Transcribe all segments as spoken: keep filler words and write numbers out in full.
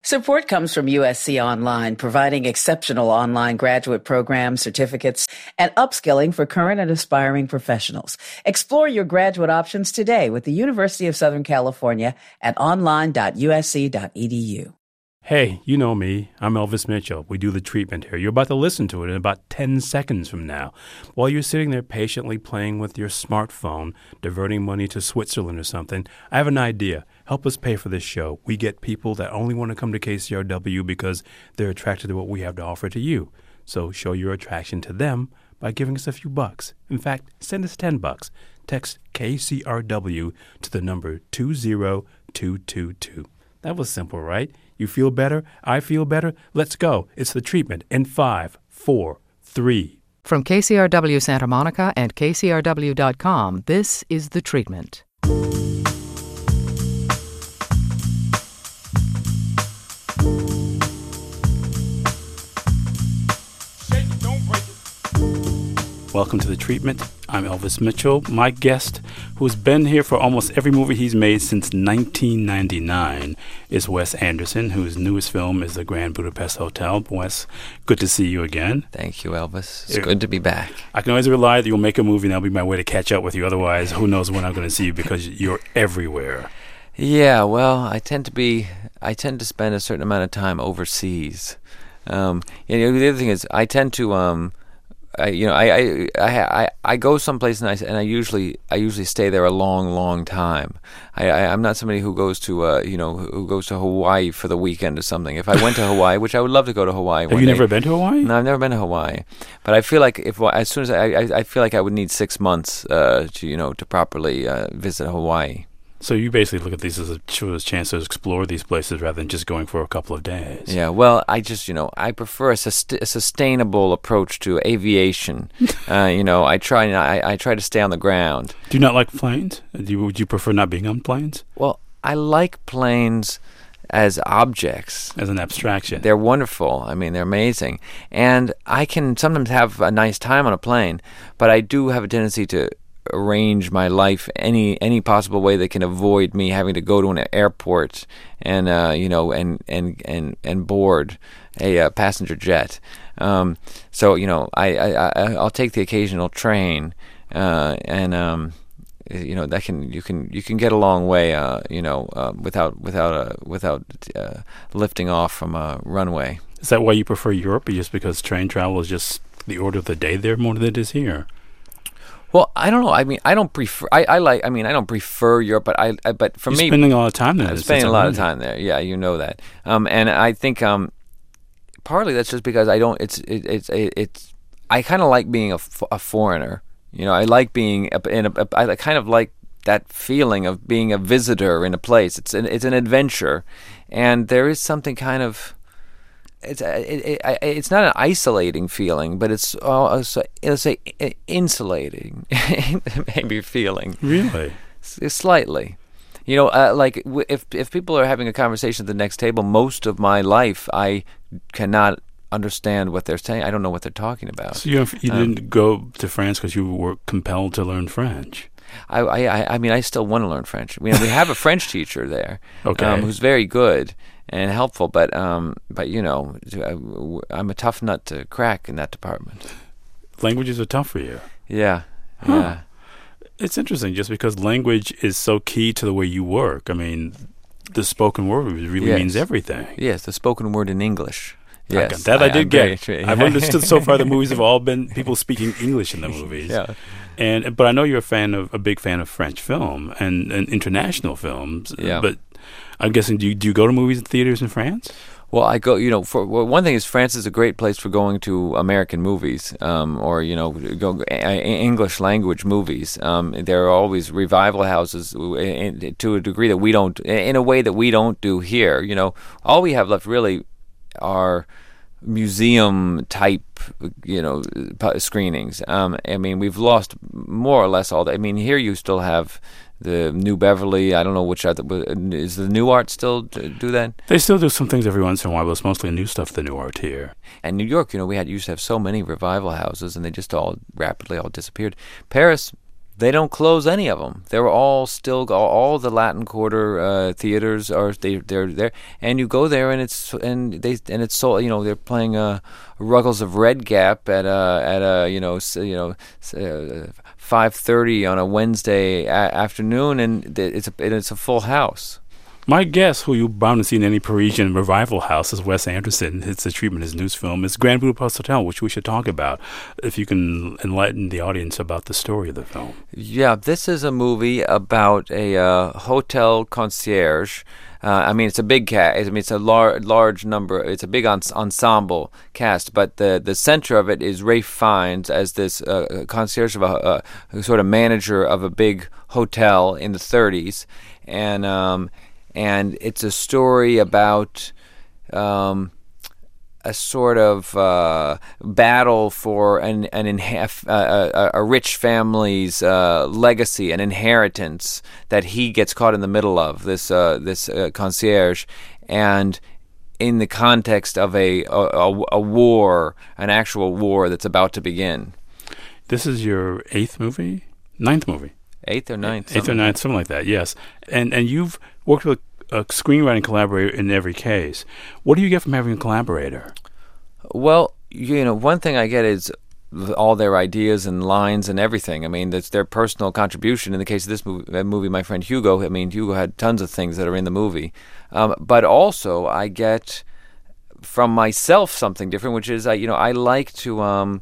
Support comes from U S C Online, providing exceptional online graduate programs, certificates, and upskilling for current and aspiring professionals. Explore your graduate options today with the University of Southern California at online dot u s c dot e d u. Hey, you know me. I'm Elvis Mitchell. We do the treatment here. You're about to listen to it in about ten seconds from now. While you're sitting there patiently playing with your smartphone, diverting money to Switzerland or something, I have an idea. Help us pay for this show. We get people that only want to come to K C R W because they're attracted to what we have to offer to you. So show your attraction to them by giving us a few bucks. In fact, send us ten bucks. Text K C R W to the number two zero two two two. That was simple, right? You feel better? I feel better? Let's go. It's the treatment in five, four, three. From K C R W Santa Monica and K C R W dot com, this is The Treatment. Welcome to The Treatment. I'm Elvis Mitchell. My guest, who's been here for almost every movie he's made since nineteen ninety-nine, is Wes Anderson, whose newest film is The Grand Budapest Hotel. Wes, good to see you again. Thank you, Elvis. It's it, good to be back. I can always rely that you'll make a movie, and that'll be my way to catch up with you. Otherwise, who knows when I'm going to see you because you're everywhere. Yeah, well, I tend to be, I tend to spend a certain amount of time overseas. Um, you know, the other thing is, I tend to... Um, I, you know, I, I, I, I go someplace and I, and I usually I usually stay there a long, long time. I, I I'm not somebody who goes to uh you know who goes to Hawaii for the weekend or something. If I went to Hawaii, which I would love to go to Hawaii. Have you day. never been to Hawaii? No, I've never been to Hawaii. But I feel like if as soon as I I, I feel like I would need six months uh to you know to properly uh, visit Hawaii. So you basically look at these as a chance to explore these places rather than just going for a couple of days. Yeah, well, I just, you know, I prefer a, sust- a sustainable approach to aviation. uh, you know, I try I, I try to stay on the ground. Do you not like planes? Do you, would you prefer not being on planes? Well, I like planes as objects. As an abstraction. They're wonderful. I mean, they're amazing. And I can sometimes have a nice time on a plane, but I do have a tendency to arrange my life any any possible way that can avoid me having to go to an airport and uh, you know and and and and board a uh, passenger jet. Um, so you know I, I I I'll take the occasional train uh, and um, you know that can you can you can get a long way uh, you know uh, without without uh, without uh, lifting off from a runway. Is that why you prefer Europe, or just because train travel is just the order of the day there more than it is here? Well, I don't know. I mean, I don't prefer. I, I like. I mean, I don't prefer Europe, but I. I but for You're me, spending a lot of time there. I'm spending a lot of time there. Yeah, you know that. Um, and I think um, partly that's just because I don't. It's it, it's it, it's. I kind of like being a, a foreigner. You know, I like being a, in a, a. I kind of like that feeling of being a visitor in a place. It's an it's an adventure, and there is something kind of. It's it, it, it's not an isolating feeling, but it's uh, let's say insulating, maybe feeling. Really, slightly. You know, uh, like if if people are having a conversation at the next table, most of my life I cannot understand what they're saying. I don't know what they're talking about. So you you um, didn't go to France because you were compelled to learn French. I, I I mean, I still want to learn French. We we have a French teacher there, okay, um, who's very good and helpful, but um, but you know, I'm a tough nut to crack in that department. Languages are tough for you. Yeah, huh. yeah. It's interesting, just because language is so key to the way you work. I mean, the spoken word really yes. means everything. Yes, the spoken word in English. Yes, I, that I, I did get. Very, I've understood so far the movies have all been people speaking English in the movies. Yeah. And but I know you're a fan of a big fan of French film and, and international films. Yeah. But I'm guessing do you, do you go to movies and theaters in France? Well, I go. You know, for well, one thing is France is a great place for going to American movies, um, or you know, go a, English language movies. Um, there are always revival houses in, to a degree that we don't, in a way that we don't do here. You know, all we have left really are museum type, you know, screenings. Um, I mean, we've lost more or less all that. I mean, here you still have the New Beverly. I don't know which other is the New Art still do that. They still do some things every once in a while, but it's mostly new stuff. The New Art here and New York. You know, we had used to have so many revival houses, and they just all rapidly all disappeared. Paris, They don't close any of them. They're all still all, all the Latin Quarter uh, theaters are they they're there, and you go there and it's and they and it's so you know they're playing uh, Ruggles of Red Gap at a at a you know you know uh, five thirty on a Wednesday a- afternoon, and it's a it's a full house. My guest, who you're bound to see in any Parisian revival house, is Wes Anderson. It's The Treatment, his news film. It's Grand Budapest Hotel, which we should talk about, if you can enlighten the audience about the story of the film. Yeah, this is a movie about a uh, hotel concierge. Uh, I mean, it's a big cast. I mean, it's a lar- large number. It's a big en- ensemble cast, but the the center of it is Ralph Fiennes as this uh, concierge of a, a sort of manager of a big hotel in the thirties, and um, and it's a story about um, a sort of uh, battle for an an inha- uh, a, a rich family's uh, legacy, an inheritance that he gets caught in the middle of. This uh, this uh, concierge, and in the context of a, a a war, an actual war that's about to begin. This is your eighth movie, ninth movie. Eighth or ninth? Eighth or ninth, something like that, yes. And and you've worked with a screenwriting collaborator in every case. What do you get from having a collaborator? Well, you know, one thing I get is all their ideas and lines and everything. I mean, that's their personal contribution. In the case of this movie, movie, my friend Hugo, I mean, Hugo had tons of things that are in the movie. Um, but also, I get from myself something different, which is, I, you know, I like to... Um,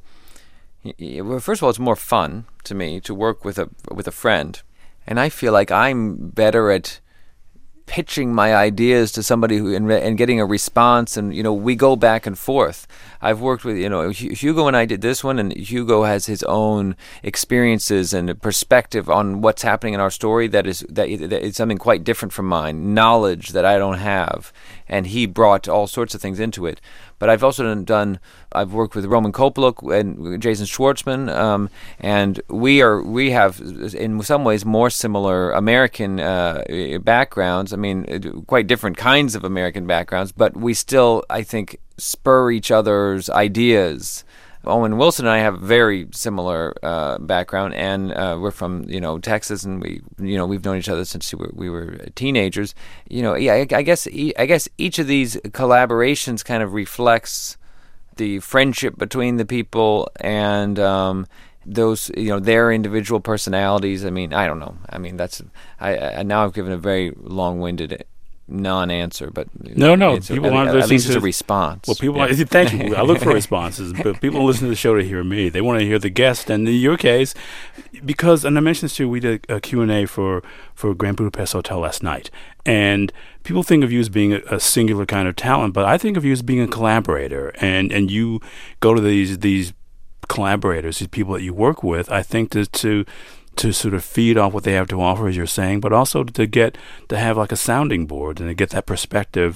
Well, first of all, it's more fun to me to work with a with a friend, and I feel like I'm better at pitching my ideas to somebody who and, and getting a response, and you know we go back and forth. I've worked with you know Hugo and I did this one, and Hugo has his own experiences and perspective on what's happening in our story that is that, that is something quite different from mine, knowledge that I don't have, and he brought all sorts of things into it. But I've also done, done I've worked with Roman Coppola and Jason Schwartzman, um, and we are we have in some ways more similar American uh, backgrounds. I mean, quite different kinds of American backgrounds, but we still, I think, spur each other's ideas. Owen Wilson and I have very similar uh, background, and uh, we're from you know Texas, and we you know we've known each other since we were, we were teenagers. You know, yeah, I, I guess I guess each of these collaborations kind of reflects the friendship between the people and um, those you know their individual personalities. I mean, I don't know. I mean, that's I, I now I've given a very long-winded non-answer, but no, no. It's people a, want at, to at least to, it's a response. Well, people. Yeah. Want, thank you. I look for responses, but people listen to the show to hear me. They want to hear the guest, and in your case, because and I mentioned this too, we did a Q and A for for Grand Budapest Hotel last night, and people think of you as being a, a singular kind of talent, but I think of you as being a collaborator, and and you go to these these collaborators, these people that you work with. I think to to. to sort of feed off what they have to offer, as you're saying, but also to get to have like a sounding board and to get that perspective.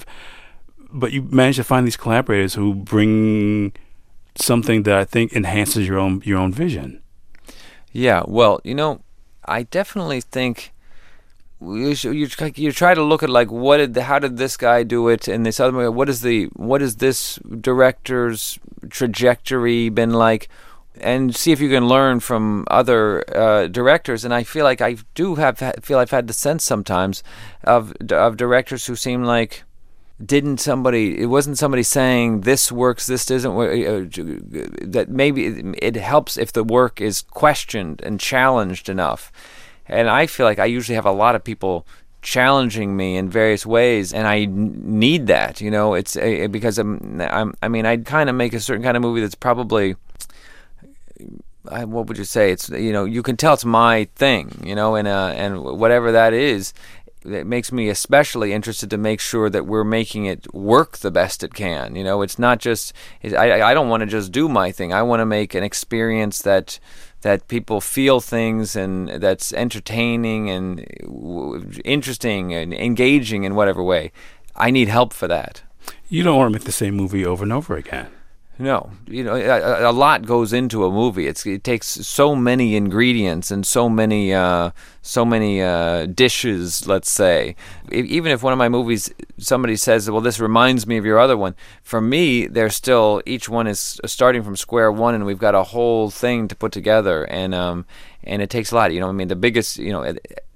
But you manage to find these collaborators who bring something that I think enhances your own your own vision. Yeah, well, you know, I definitely think you should, you, you try to look at like what did the, how did this guy do it, and this other what is the what is this director's trajectory been like. And see if you can learn from other uh, directors. And I feel like I do have feel I've had the sense sometimes of of directors who seem like didn't somebody it wasn't somebody saying this works, this doesn't work. That maybe it helps if the work is questioned and challenged enough. And I feel like I usually have a lot of people challenging me in various ways, and I need that. You know, it's a, because I'm, I'm I mean I kind of make a certain kind of movie that's probably. I, what would you say? It's you know you can tell it's my thing, you know, and uh, and whatever that is, it makes me especially interested to make sure that we're making it work the best it can. You know, it's not just it, I I don't want to just do my thing. I want to make an experience that that people feel things and that's entertaining and interesting and engaging in whatever way. I need help for that. You don't want to make the same movie over and over again. No, you know, a, a lot goes into a movie. It's it takes so many ingredients and so many uh, so many uh, dishes. Let's say, even if one of my movies, somebody says, "Well, this reminds me of your other one." For me, they're still each one is starting from square one, and we've got a whole thing to put together. And um, and it takes a lot. You know, I mean, the biggest, you know,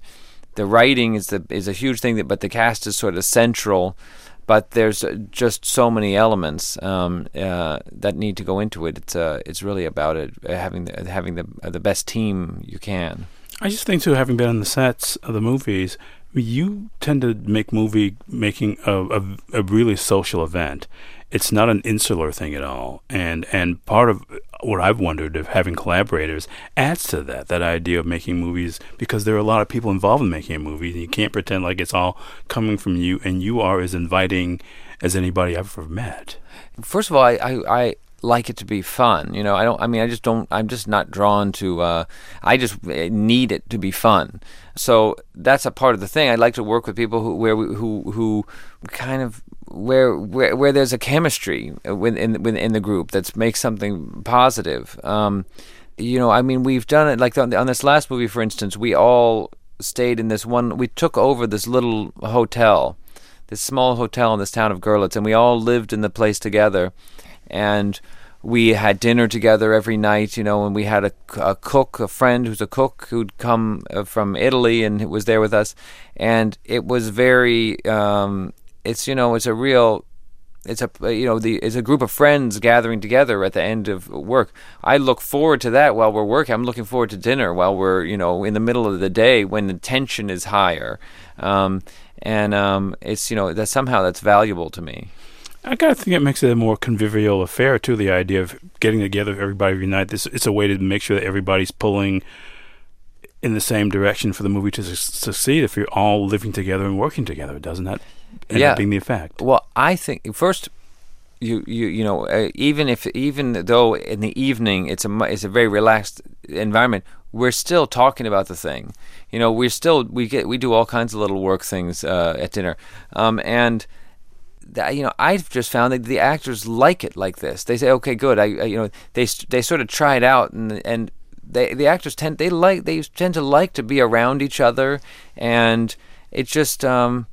the writing is the is a huge thing, that, but the cast is sort of central. But there's just so many elements um, uh, that need to go into it. It's uh, it's really about it having the, having the uh, the best team you can. I just think too, having been on the sets of the movies, you tend to make movie making a, a, a really social event. It's not an insular thing at all. And and part of what I've wondered if having collaborators adds to that, that idea of making movies, because there are a lot of people involved in making a movie, and you can't pretend like it's all coming from you, and you are as inviting as anybody I've ever met. First of all, I, I, I like it to be fun. You know, I don't, I mean, I just don't, I'm just not drawn to, uh, I just need it to be fun. So that's a part of the thing. I like to work with people who, where we, who, who kind of, Where, where where there's a chemistry within within the group that makes something positive. Um, you know, I mean, we've done it like on, on this last movie, for instance. We all stayed in this one. We took over this little hotel, this small hotel in this town of Görlitz, and we all lived in the place together. And we had dinner together every night, you know, and we had a, a cook, a friend who's a cook who'd come from Italy and was there with us, and it was very. Um, It's you know it's a real, it's a you know the it's a group of friends gathering together at the end of work. I look forward to that while we're working. I'm looking forward to dinner while we're you know in the middle of the day when the tension is higher, um, and um, it's you know that somehow that's valuable to me. I gotta think it makes it a more convivial affair too. The idea of getting together, everybody every night. This it's a way to make sure that everybody's pulling in the same direction for the movie to su- succeed. If you're all living together and working together, doesn't that? And yeah, being the effect. Well, I think first, you you you know, uh, even if even though in the evening it's a it's a very relaxed environment, we're still talking about the thing. You know, we're still we get we do all kinds of little work things uh, at dinner, um, and that, you know, I've just found that the actors like it like this. They say, okay, good. I, I you know they they sort of try it out, and and they the actors tend they like they tend to like to be around each other, and it just. Um,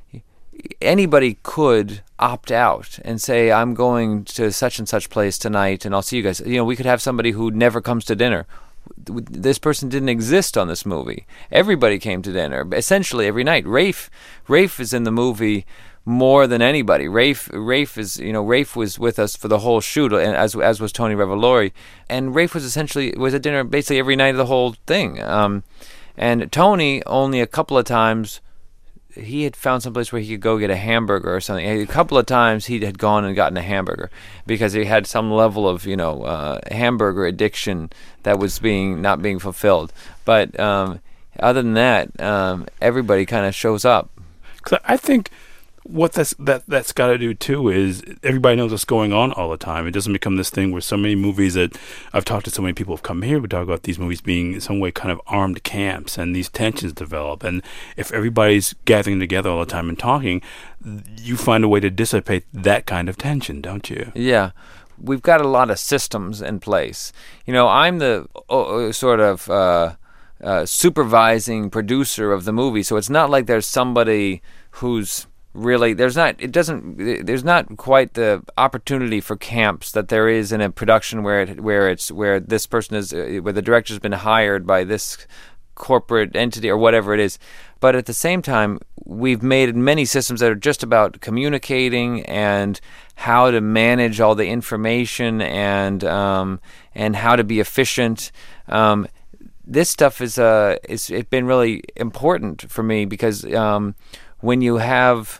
Anybody could opt out and say, I'm going to such and such place tonight and I'll see you guys. You know, we could have somebody who never comes to dinner. This person didn't exist on this movie. Everybody came to dinner, essentially every night. Rafe, Rafe is in the movie more than anybody. Rafe, Rafe is, you know, Rafe was with us for the whole shoot, and as as was Tony Revolori. And Rafe was essentially, was at dinner basically every night of the whole thing. Um, and Tony, only a couple of times, he had found some place where he could go get a hamburger or something. A couple of times he had gone and gotten a hamburger because he had some level of, you know, uh, hamburger addiction that was being not being fulfilled. But um, other than that, um, everybody kind of shows up. 'Cause I think what that's that that's got to do too is everybody knows what's going on all the time. It doesn't become this thing where so many movies that I've talked to so many people who've come here. We talk about these movies being in some way kind of armed camps, and these tensions develop. And if everybody's gathering together all the time and talking, you find a way to dissipate that kind of tension, don't you? Yeah. We've got a lot of systems in place. You know, I'm the uh, sort of uh, uh, supervising producer of the movie, so it's not like there's somebody who's really there's not it doesn't there's not quite the opportunity for camps that there is in a production where it where it's where this person is uh, where the director's been hired by this corporate entity or whatever it is. But at the same time, we've made many systems that are just about communicating and how to manage all the information and um, and how to be efficient. Um, this stuff is uh is it's been really important for me because um, when you have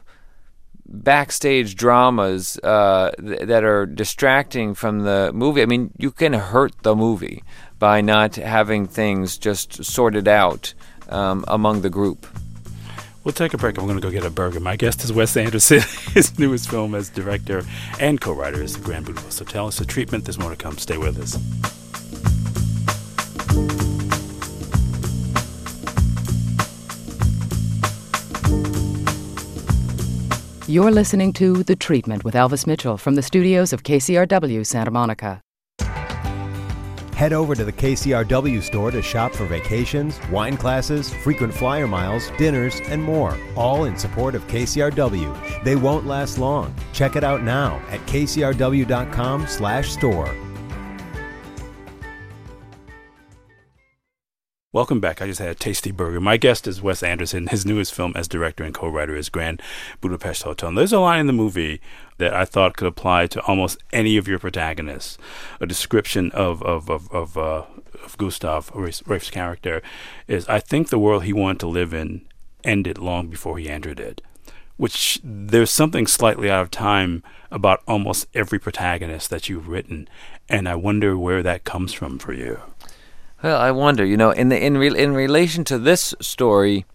backstage dramas uh, th- that are distracting from the movie, I mean, you can hurt the movie by not having things just sorted out um, among the group. We'll take a break. I'm going to go get a burger. My guest is Wes Anderson. His newest film as director and co-writer is The Grand Budapest Hotel. It's a treatment. There's more to come. Stay with us. You're listening to The Treatment with Elvis Mitchell from the studios of K C R W Santa Monica. Head over to the K C R W store to shop for vacations, wine classes, frequent flyer miles, dinners, and more, all in support of K C R W. They won't last long. Check it out now at k c r w dot com slash store. Welcome back. I just had a tasty burger. My guest is Wes Anderson. His newest film as director and co-writer is Grand Budapest Hotel. And there's a line in the movie that I thought could apply to almost any of your protagonists. A description of of of of, uh, of Gustav, Rafe's character, is, I think the world he wanted to live in ended long before he entered it. Which there's something slightly out of time about almost every protagonist that you've written, and I wonder where that comes from for you. Well, I wonder, you know, in the in re, in relation to this story,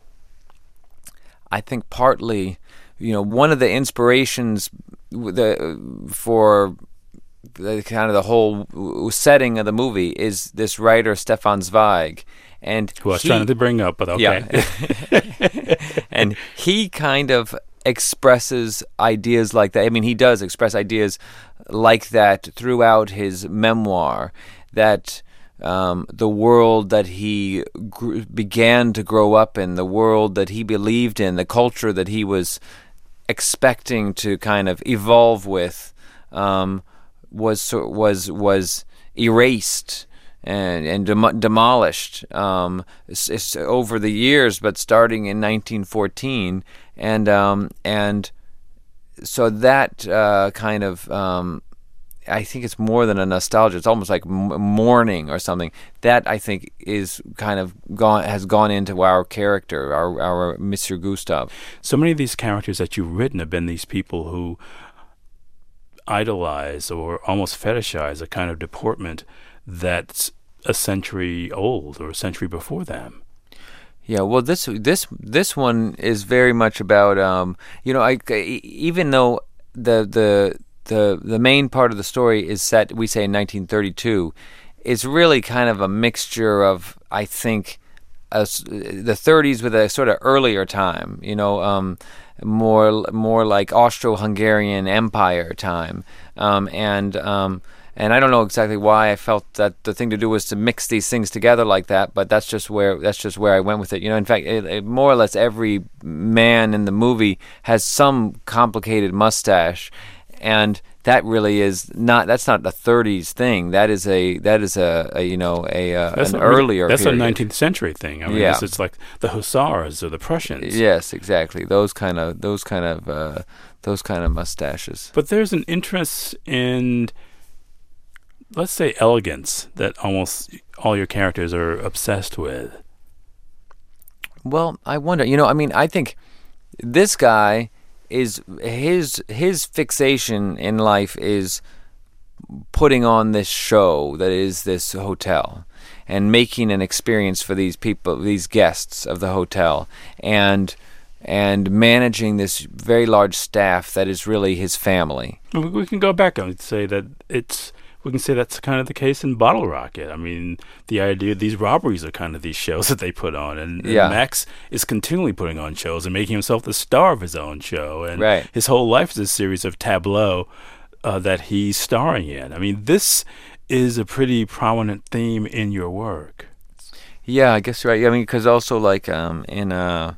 I think partly, you know, one of the inspirations the for the kind of the whole setting of the movie is this writer Stefan Zweig, and who I was he, trying to bring up, but okay. Yeah. And he kind of expresses ideas like that. I mean, he does express ideas like that throughout his memoir, that Um, the world that he gr- began to grow up in, the world that he believed in, the culture that he was expecting to kind of evolve with, um, was was was erased and and dem- demolished um, it's, it's over the years, but starting in nineteen fourteen, and um, and so that uh, kind of. Um, I think it's more than a nostalgia. It's almost like m- mourning or something. That, I think, is kind of gone has gone into our character, our our Monsieur Gustav. So many of these characters that you've written have been these people who idolize or almost fetishize a kind of deportment that's a century old or a century before them. Yeah, well, this this this one is very much about um, you know, I, even though the the The the main part of the story is set, we say, in nineteen thirty-two. It's really kind of a mixture of, I think, a, the thirties with a sort of earlier time, you know, um, more more like Austro-Hungarian Empire time, um, and um, and I don't know exactly why I felt that the thing to do was to mix these things together like that, but that's just where that's just where I went with it. You know, in fact, it, it, more or less every man in the movie has some complicated mustache. And that really is not. That's not a thirties thing. That is a. That is a. a you know a, a an a, earlier. That's period. a nineteenth century thing. I mean, yeah. it's, it's like the Hussars or the Prussians. Yes, exactly. Those kind of. Those kind of. Uh, those kind of mustaches. But there's an interest in, let's say, elegance that almost all your characters are obsessed with. Well, I wonder. You know, I mean, I think this guy. Is his his fixation in life is putting on this show that is this hotel and making an experience for these people, these guests of the hotel, and and managing this very large staff that is really his family. We can go back and say that it's. We can say that's kind of the case in Bottle Rocket. I mean, the idea these robberies are kind of these shows that they put on. And, and yeah. Max is continually putting on shows and making himself the star of his own show. And right. his whole life is a series of tableaux uh, that he's starring in. I mean, this is a pretty prominent theme in your work. Yeah, I guess right. I mean, because also like um, in uh,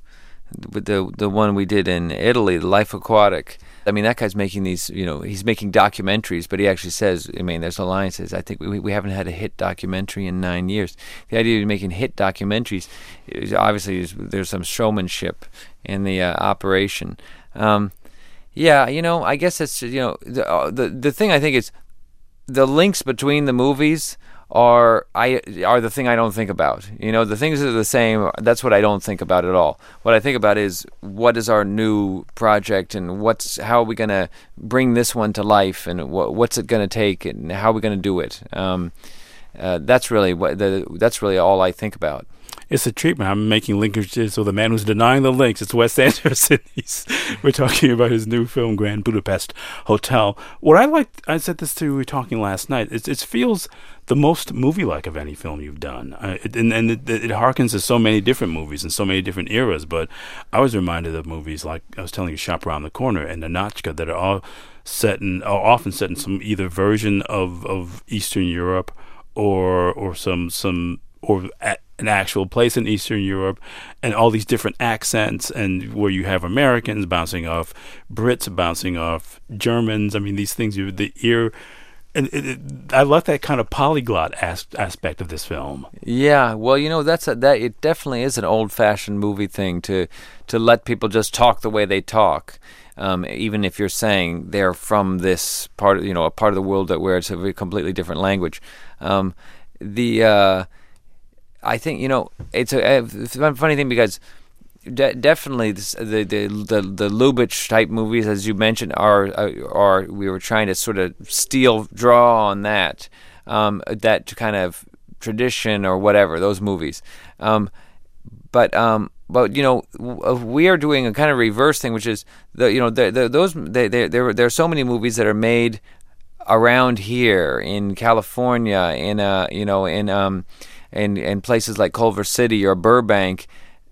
the the one we did in Italy, Life Aquatic. I mean, that guy's making these, you know, he's making documentaries, but he actually says, I mean, there's a line that says, I think we we haven't had a hit documentary in nine years. The idea of making hit documentaries, is obviously, is, there's some showmanship in the uh, operation. Um, yeah, you know, I guess it's, you know, the, uh, the the thing I think is the links between the movies are I are the thing I don't think about. You know, the things are the same. That's what I don't think about at all. What I think about is what is our new project and what's how are we going to bring this one to life and what, what's it going to take and how are we going to do it. Um, uh, that's really what the that's really all I think about. It's a treatment. I'm making linkages with the man who's denying the links. It's Wes Anderson. He's, we're talking about his new film, Grand Budapest Hotel. What I like, I said this to you, we were talking last night, it, it feels the most movie-like of any film you've done. Uh, it, and and it, it harkens to so many different movies and so many different eras, but I was reminded of movies like, I was telling you, Shop Around the Corner and Ninotchka that are all set in, are often set in some either version of, of Eastern Europe or or some, some or at, an actual place in Eastern Europe, and all these different accents, and where you have Americans bouncing off Brits, bouncing off Germans. I mean, these things, you, the ear and it, it, I love that kind of polyglot as- aspect of this film. Yeah, well, you know, that's a, that it definitely is an old-fashioned movie thing to to let people just talk the way they talk, um, even if you're saying they're from this part, of, you know, a part of the world that where it's a completely different language. Um, the uh, I think you know it's a, it's a funny thing because. De- definitely, this, the the the the Lubitsch type movies, as you mentioned, are are we were trying to sort of steal, draw on that um, that kind of tradition or whatever those movies, um, but um, but you know we are doing a kind of reverse thing, which is the you know the, the, those they, they, there there are so many movies that are made around here in California, in uh you know in um in in places like Culver City or Burbank.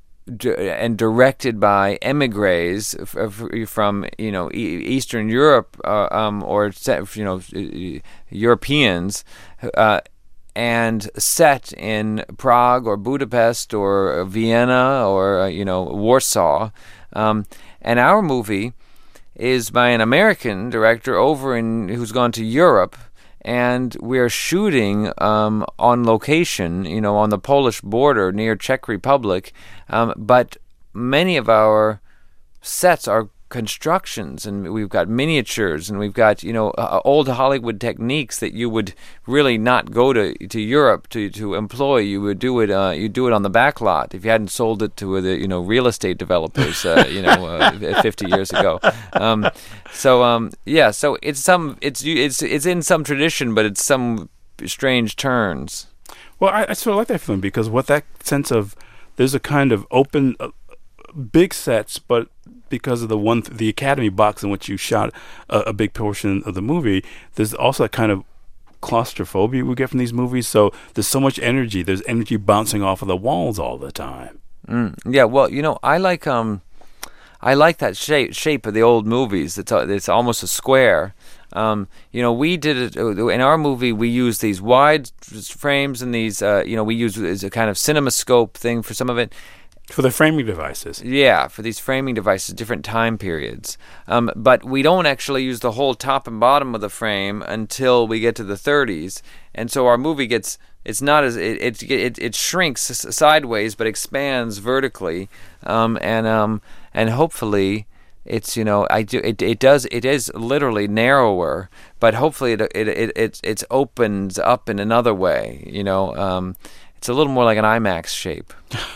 And directed by emigres from you know Eastern Europe uh, um, or you know Europeans, uh, and set in Prague or Budapest or Vienna or uh, you know Warsaw, um, and our movie is by an American director over in who's gone to Europe. And we're shooting um, on location, you know, on the Polish border near Czech Republic. Um, but many of our sets are constructions, and we've got miniatures, and we've got, you know, uh, old Hollywood techniques that you would really not go to to Europe to, to employ. You would do it. Uh, you do it on the back lot if you hadn't sold it to the you know real estate developers, uh, you know, uh, fifty years ago. Um, so um, yeah, so it's some it's it's it's in some tradition, but it's some strange turns. Well, I, I sort of like that feeling because what that sense of there's a kind of open, uh, big sets, but because of the one th- the Academy box in which you shot a, a big portion of the movie, there's also a kind of claustrophobia we get from these movies. So there's so much energy. There's energy bouncing off of the walls all the time. Mm, yeah, well, you know, I like um, I like that shape shape of the old movies. It's a, it's almost a square. Um, you know, we did it in our movie. We used these wide frames and these, uh, you know, we used as a kind of cinemascope thing for some of it. For the framing devices. Yeah, for these framing devices, different time periods. Um, but we don't actually use the whole top and bottom of the frame until we get to the thirties. And so our movie gets, it's not as, it it it, it shrinks sideways but expands vertically. Um, and um, and hopefully it's, you know, I do, it it does, it is literally narrower, but hopefully it it it it, it opens up in another way, you know. Um, It's a little more like an IMAX shape.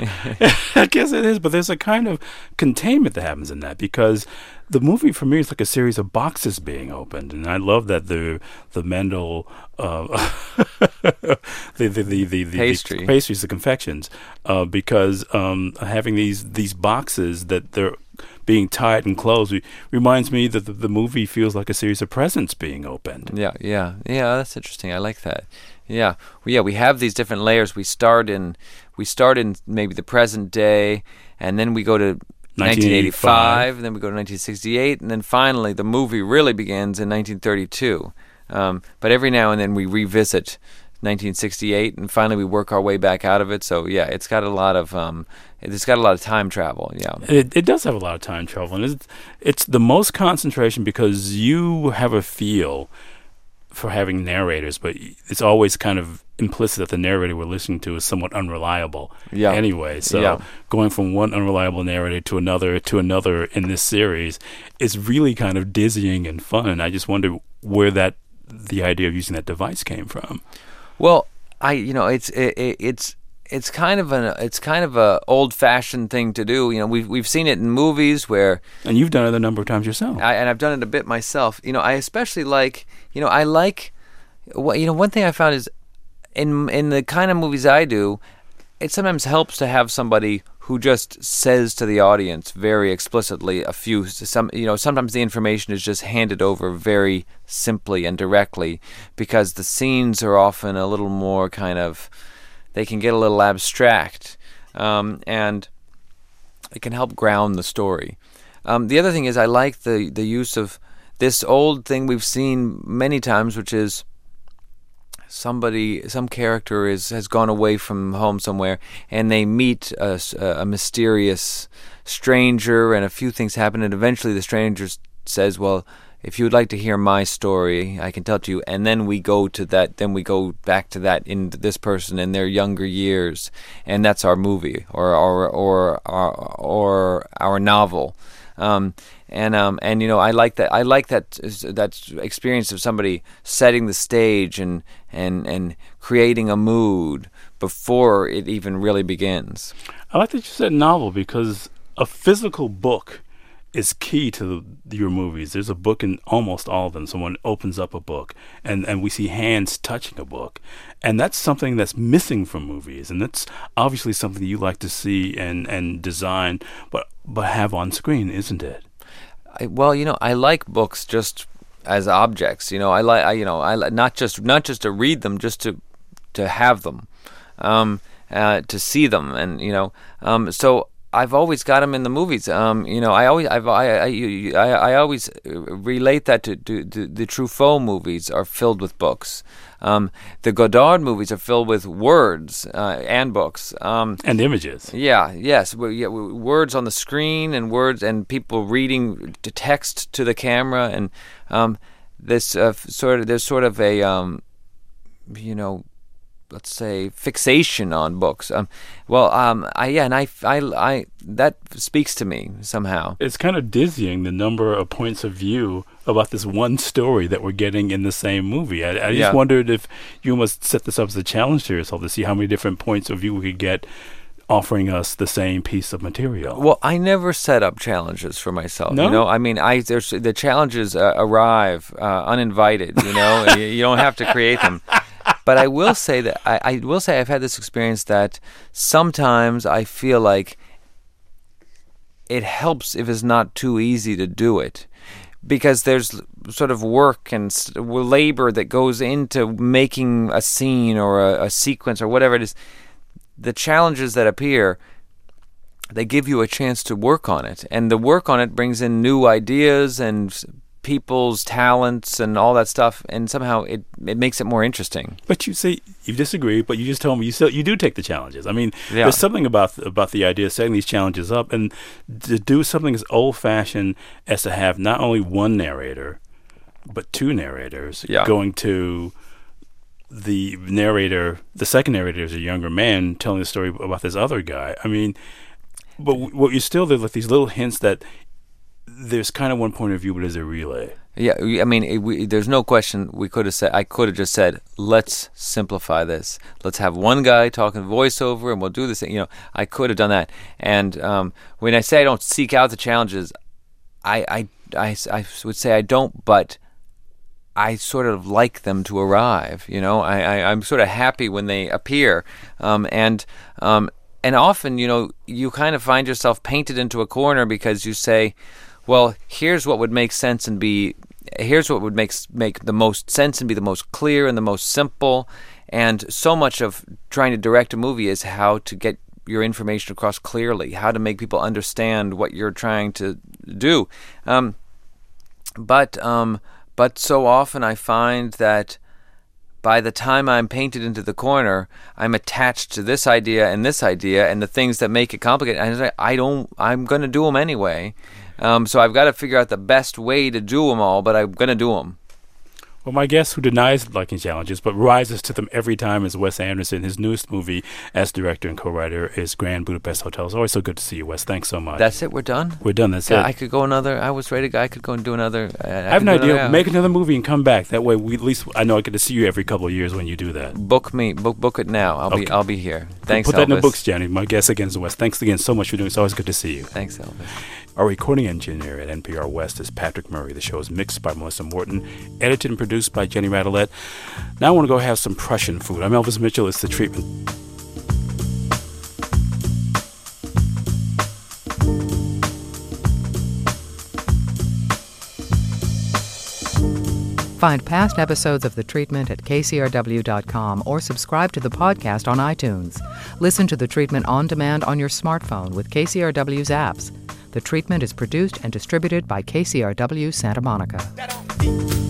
I guess it is, but there's a kind of containment that happens in that because the movie for me is like a series of boxes being opened, and I love that the the Mendel, uh, the, the, the, the, the Pastry. the pastries, the confections, uh, because um, having these these boxes that they're being tied and closed re- reminds me that the, the movie feels like a series of presents being opened. Yeah, yeah, yeah. That's interesting. I like that. Yeah, well, yeah. We have these different layers. We start in, we start in maybe the present day, and then we go to nineteen eighty-five, and then we go to nineteen sixty-eight, and then finally the movie really begins in nineteen thirty-two. Um, but every now and then we revisit nineteen sixty-eight, and finally we work our way back out of it. So yeah, it's got a lot of um, it's got a lot of time travel. Yeah, it it does have a lot of time travel, and it's it's the most concentration because you have a feel for having narrators, but it's always kind of implicit that the narrator we're listening to is somewhat unreliable. Yeah. Anyway, so yeah. going from one unreliable narrator to another to another in this series is really kind of dizzying and fun. And I just wonder where that the idea of using that device came from. Well, I you know it's it, it, it's it's kind of an it's kind of a old fashioned thing to do. You know, we've we've seen it in movies where, and you've done it a number of times yourself. I, and I've done it a bit myself. You know, I especially like you know I like what you know one thing I found is in in the kind of movies I do, it sometimes helps to have somebody who just says to the audience very explicitly a few some you know sometimes the information is just handed over very simply and directly because the scenes are often a little more kind of, they can get a little abstract, um, and it can help ground the story. Um, the other thing is I like the, the use of this old thing we've seen many times, which is somebody, some character is has gone away from home somewhere, and they meet a, a mysterious stranger, and a few things happen, and eventually the stranger says, well, if you would like to hear my story, I can tell it to you, and then we go to that, then we go back to that in this person in their younger years, and that's our movie or or or or, or our novel. Um, and um, and you know, I like that. I like that that experience of somebody setting the stage and and and creating a mood before it even really begins. I like that you said novel, because a physical book is key to your movies. There's a book in almost all of them. Someone opens up a book, and, and we see hands touching a book. And that's something that's missing from movies. And that's obviously something you like to see and, and design, but but have on screen, isn't it? I, well, you know, I like books just as objects. You know, I like, I, you know, I like not just not just to read them, just to to have them, um, uh, to see them, and you know, um, so. I've always got them in the movies. Um, you know, I always, I've, I, I, I, I always relate that to, to, to the Truffaut movies are filled with books. Um, the Godard movies are filled with words uh, and books um, and images. Yeah, yes, we, yeah, we, words on the screen and words and people reading the text to the camera, and um, this uh, sort of there's sort of a um, you know. let's say fixation on books. Um, well, um, I yeah, and I, I, I that speaks to me somehow. It's kind of dizzying, the number of points of view about this one story that we're getting in the same movie. I, I just yeah. wondered if you must set this up as a challenge to yourself to see how many different points of view we could get offering us the same piece of material. Well, I never set up challenges for myself. No? You know, I mean, I there's the challenges uh, arrive uh, uninvited. You know, you, you don't have to create them. But I will say that I, I will say I've had this experience that sometimes I feel like it helps if it's not too easy to do it, because there's sort of work and labor that goes into making a scene or a, a sequence or whatever it is. The challenges that appear, they give you a chance to work on it, and the work on it brings in new ideas and people's talents and all that stuff, and somehow it it makes it more interesting. But you say you disagree, but you just told me you still you do take the challenges. I mean, yeah. there's something about about the idea of setting these challenges up, and to do something as old-fashioned as to have not only one narrator, but two narrators yeah. going to the narrator. The second narrator is a younger man telling the story about this other guy. I mean, but what you still there's like these little hints that there's kind of one point of view, but there's a relay. Yeah, I mean, it, we, there's no question. We could have said, I could have just said, let's simplify this. Let's have one guy talking voiceover, and we'll do this. You know, I could have done that. And um, when I say I don't seek out the challenges, I, I, I, I would say I don't, but I sort of like them to arrive. You know, I, I, I'm sort of happy when they appear, um, and um, and often, you know, you kind of find yourself painted into a corner because you say, well, here's what would make sense and be, here's what would make make the most sense and be the most clear and the most simple. And so much of trying to direct a movie is how to get your information across clearly, how to make people understand what you're trying to do. Um, but um, but so often I find that by the time I'm painted into the corner, I'm attached to this idea and this idea and the things that make it complicated. And I don't, I'm going to do them anyway. Um, so I've got to figure out the best way to do them all, but I'm going to do them. Well, my guest who denies liking challenges but rises to them every time is Wes Anderson. His newest movie as director and co-writer is Grand Budapest Hotel. It's always so good to see you, Wes. Thanks so much. That's it? We're done? We're done. That's yeah, it. I could go another. I was ready to go. I could go and do another. I, I, I have an idea. Another, Make another movie and come back. That way, we at least I know I get to see you every couple of years when you do that. Book me. Book book it now. I'll okay. be I'll be here. Thanks, Put that Elvis. in the books, Johnny. My guest again is Wes. Thanks again so much for doing it. It's always good to see you. Thanks, Elvis. Our recording engineer at N P R West is Patrick Murray. The show is mixed by Melissa Morton, edited and produced by Jenny Radelet. Now I want to go have some Prussian food. I'm Elvis Mitchell. It's The Treatment. Find past episodes of The Treatment at K C R W dot com or subscribe to the podcast on iTunes. Listen to The Treatment on demand on your smartphone with K C R W's apps. The Treatment is produced and distributed by K C R W Santa Monica.